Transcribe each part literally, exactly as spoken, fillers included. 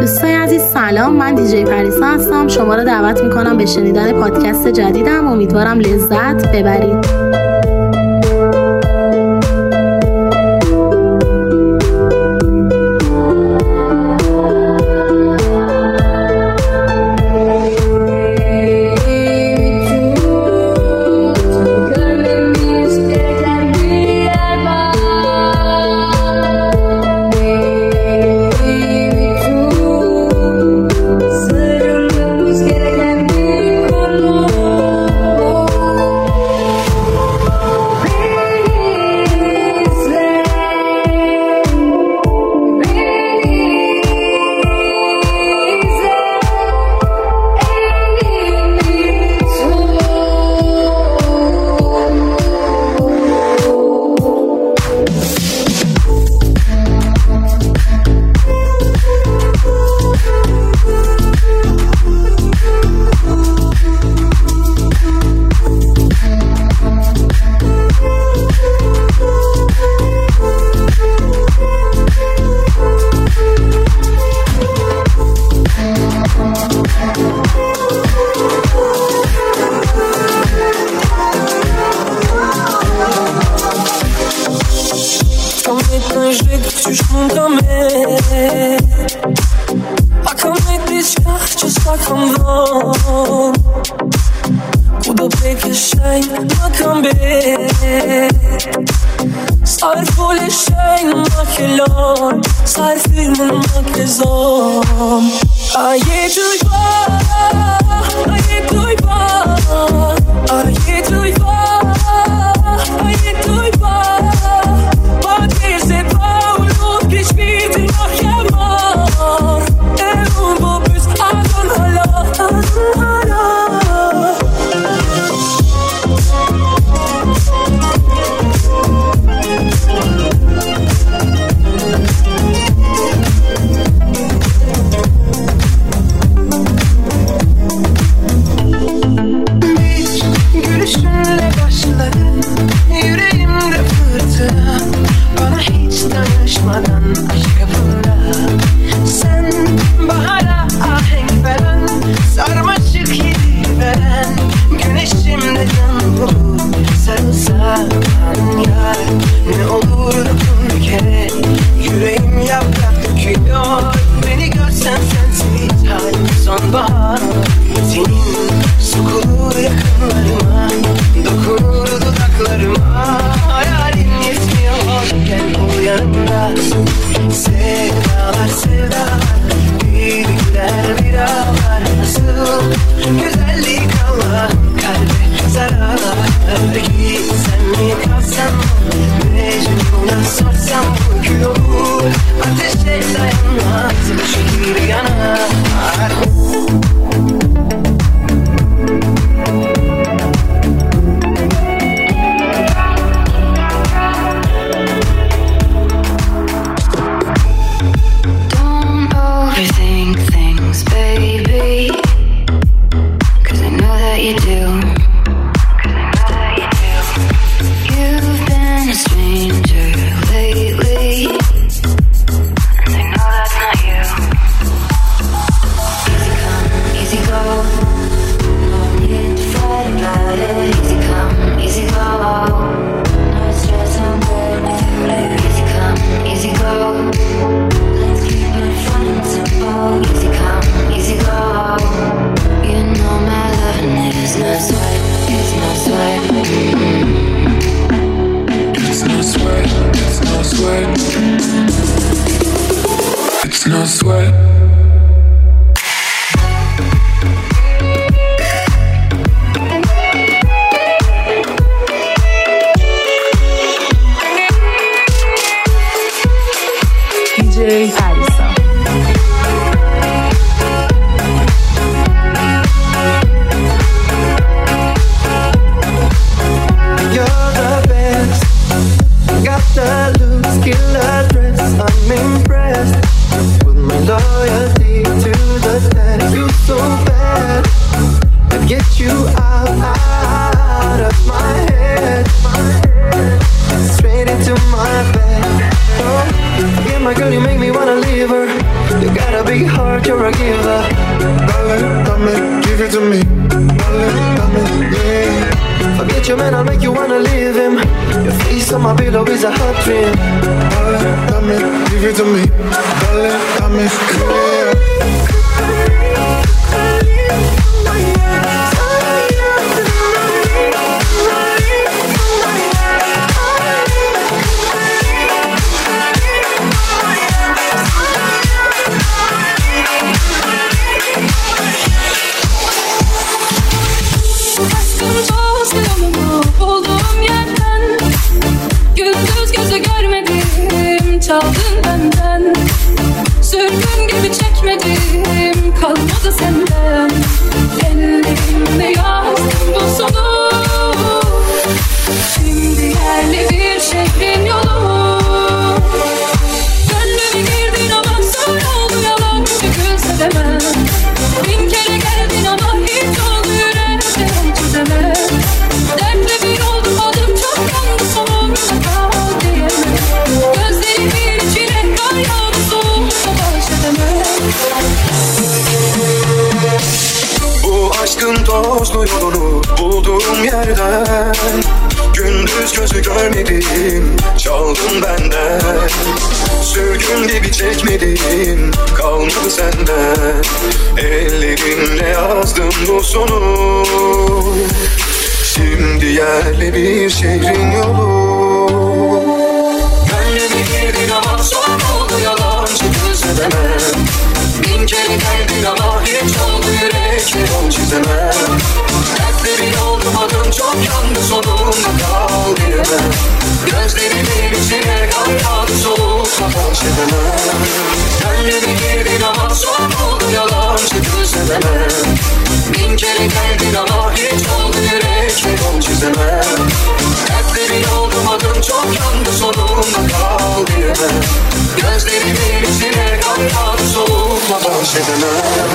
دوستای عزیز سلام، من دیجی پریسا هستم. شما رو دعوت میکنم به شنیدن پادکست جدیدم. امیدوارم لذت ببرید. You gotta be hard, you're a giver. Dale, dame, give it to me. Dale, dame, yeah. Forget your man, I'll make you wanna leave him. Your face on my pillow is a hot dream. Dale, dame, give it to me. Dale, dame, yeah. Çaldın benden, sürgün gibi çekmedim, kalmadı senden. Ellerimle yazdım bu sonu, şimdi yerli bir şehrin yolu. Gönlüme girdin ama sonra oldu yalan, gülse demem. Bin kere geldin ama hiç oldu yürekte yol çözemem. Dertle bir oldum adım çok yandı, sonunda kal diyemem. Gözlerimin içine kar yağdı, soğukta baş edemem. Bu aşkın tozlu yolunu bulduğum yerden, gündüz gözü görmedim, çaldın benden. Sürgün gibi çekmedim, kalmadı senden. Ellerimle yazdım bu sonu, şimdi yerli bir şehrin yolu. Gönlüme girdin ama son oldu yalancı, göz edemem. Bin kere geldin ama hiç oldu yürekle yol çizemem. Dertlerin oldum adım çok yandı, sonunda kal diyemem. Gözlerimin içine kar yağdı, soğukla baş edemem. Gönlüme girdin ama son oldu yalancı, göz edemem. Bin kere geldin ama hiç oldu yürekle yol çizemem. Dertlerin oldum adım çok yandı, sonunda kal diyemem. Gözlerimin içine kar yağdı, soğukla baş edemem.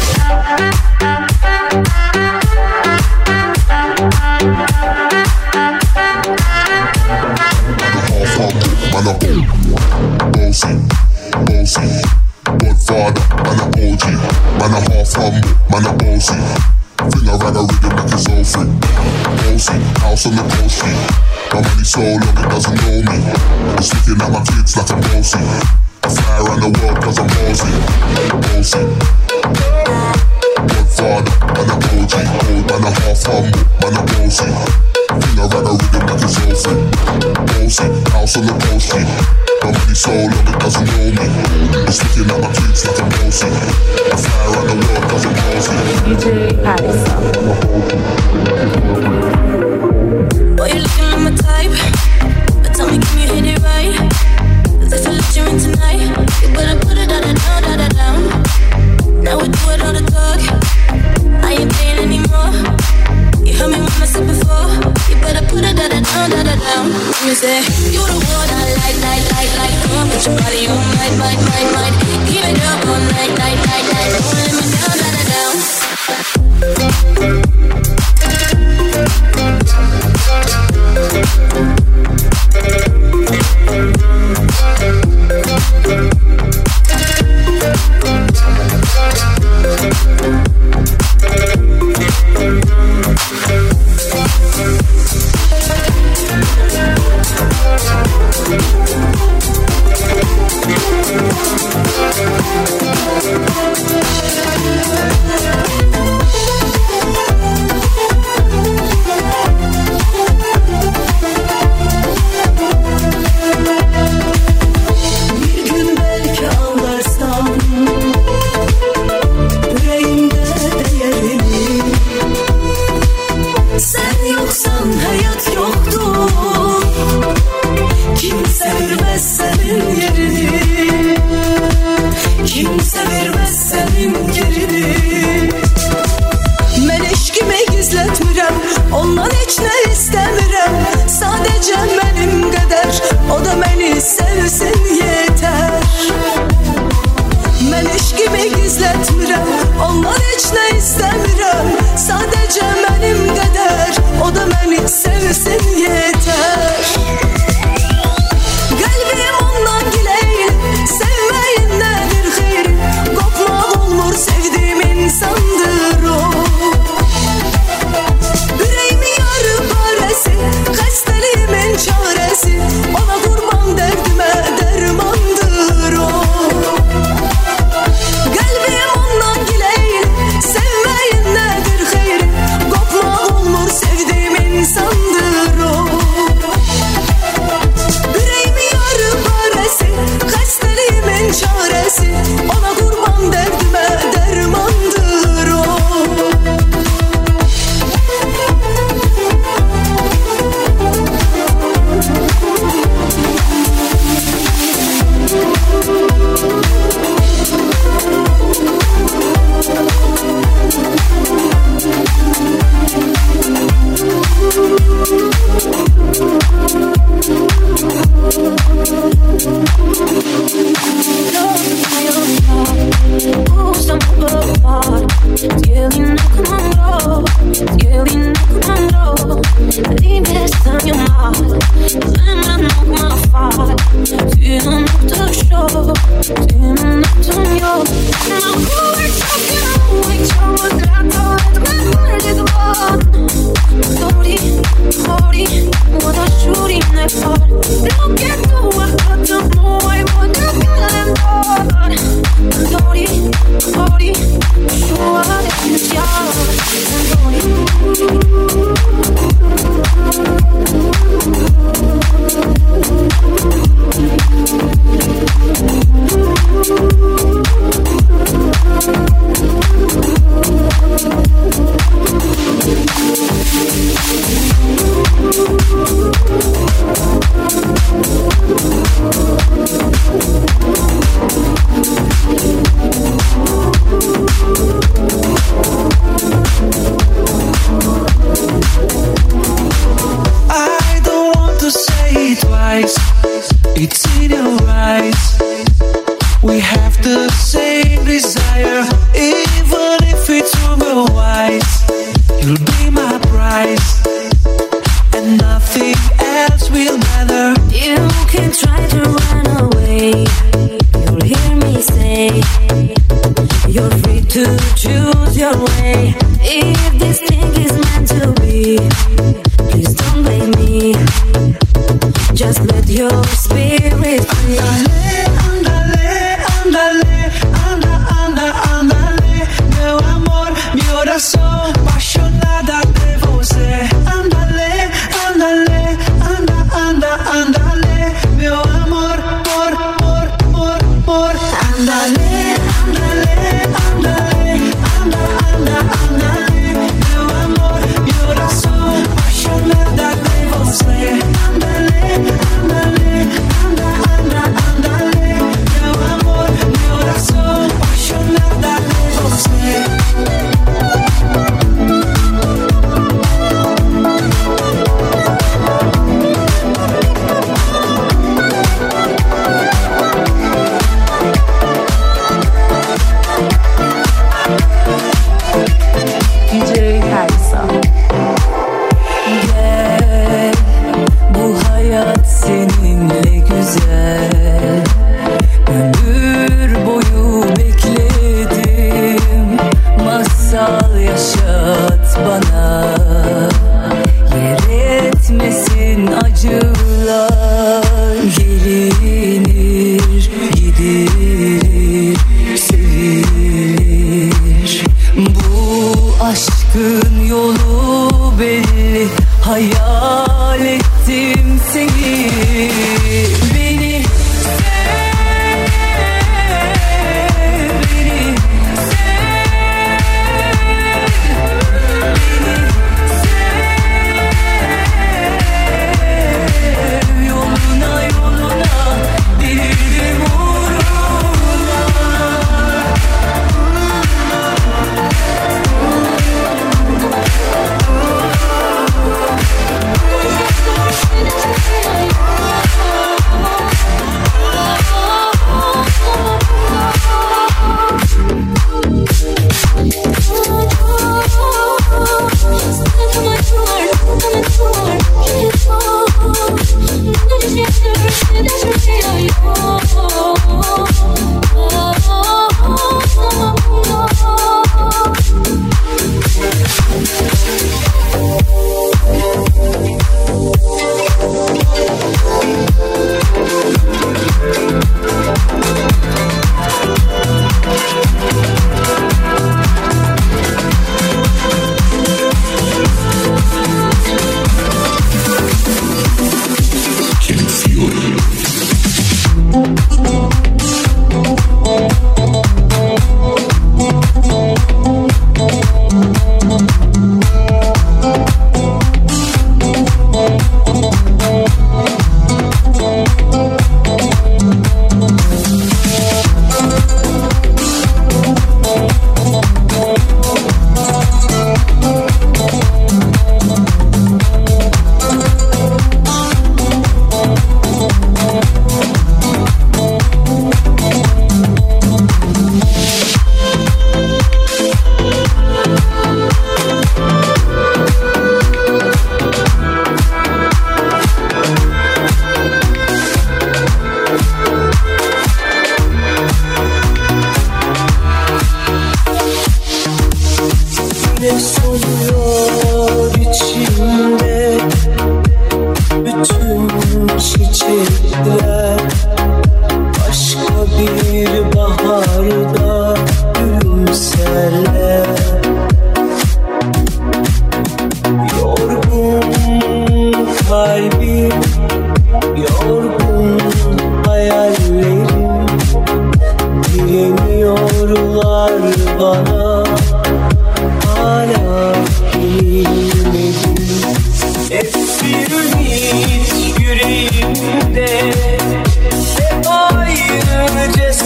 Man a bossy, bossy, Godfather, man a O G, man a half humble, man a bossy. Finger rag a rhythm like it's all free. Bossy, house on the coast street. My money so long it doesn't know me. It's looking at my kids like I'm bossy. I fly around the world cause I'm bossy. Bossy, Godfather, man a O G, man a half humble, man a bossy. Finger rag a rhythm like it's all free. Bossy, house on the coast street. My money so long it doesn't know me. It's looking at my kids like I'm bossy. I fly around the world cause I'm bossy. D J Paris. Boy, you looking like my type, but tell me, can you hit it right? Cause if I let you in tonight, you better put it down, down, down, down, down. Now we do it all the talk, I ain't playing anymore. You heard me when I said before, you better put it down, down, down, down. You say, you the one I like, like, like, like. Come on, put your body on mine, mine, mine, mine. Keep it up all night, night, night, night. Don't let me down, down, down, down. to show. Didn't have to know. Now who we're talking about? We chose that thought. When did it go? Sorry, sorry, what a shooting that thought. Look at the work, but the more I want to kill them all. Sorry, sorry, sure that it's I don't want to say it twice. It's in your eyes. We have the same desire, even if it's otherwise. You'll be my prize, and nothing else will matter. You can try to run away. You'll hear me say, you're free to choose your way. If this thing is meant to be, please don't blame me. Just let your spirit free. Andale, andale, anda, anda, andale, meu amor, mi oração apaixonada de você. Andale, andale, anda, anda, andale, meu amor, por, por, por, por. Andale, andale, andale, anda, anda, andale, meu amor, mi oração apaixonada de você. Andale, andale, anda, anda, andale, meu amor, mi oração apaixonada de você. دی جی پریسا. Gel, bu hayat seninle güzel. Ömür boyu bekledim. Masal yaşat bana. Yer etmesin acılar. Gelinir, gidilir, sevilir. Bu aşkın yolu belli. Hayal ettim seni. Beni sev, beni sev, beni sev. Yoluna yoluna delirdim uğruna.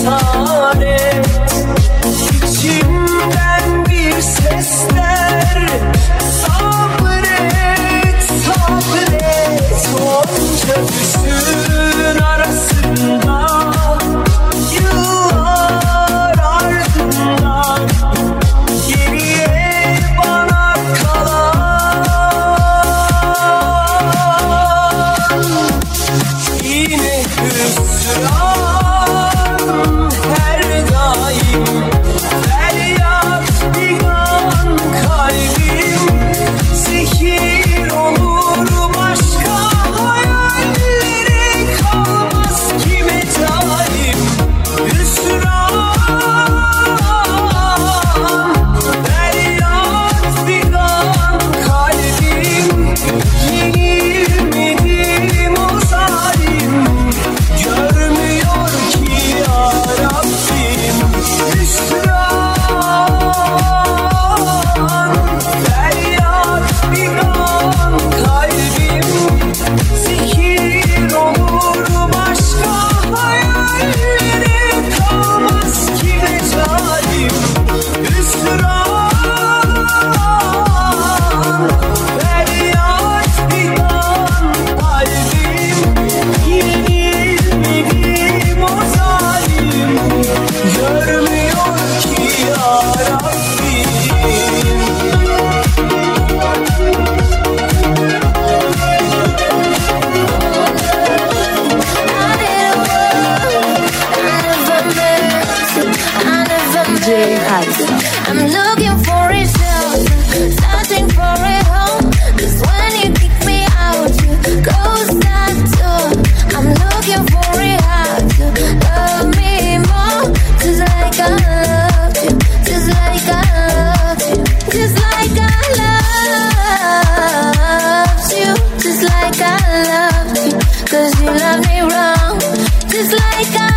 cesaret. İçimden bir sesler sabret, sabret. Onca hüzün arasında yıllar ardından geriye bana kalan yine hüsran her daim. Feryat figan kalbim zehir olur, başka hayallere kalmaz kime talim. Hüsran feryat figan kalbim, yenilmedim o zalim. Görmüyor ki ya Rabbim. Hüsran feryat figan kalbim zehir olur, başka hayallere kalmaz kime zalim. Hüsran feryat figan kalbim, yenilmedim o zalim. Görmüyor ki ya Rabbim. D J Harisa. I'm looking for a shelter, searching for a home. 'Cause when you kick me out, you close that door. I'm looking for a heart to love me more, just like I loved you, just like I loved you, just like I loved you, just like I loved you. 'Cause you love me wrong, just like I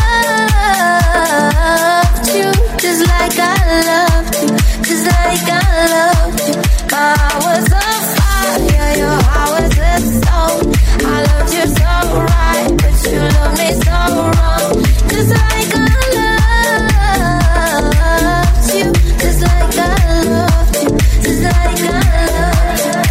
loved you, just like I loved you, just like I loved you. My heart was on fire, your heart was a stone. I loved you so right, but you love me so wrong. Just like I loved you, just like I loved you, just like I loved you.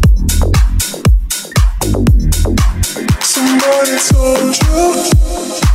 Somebody told you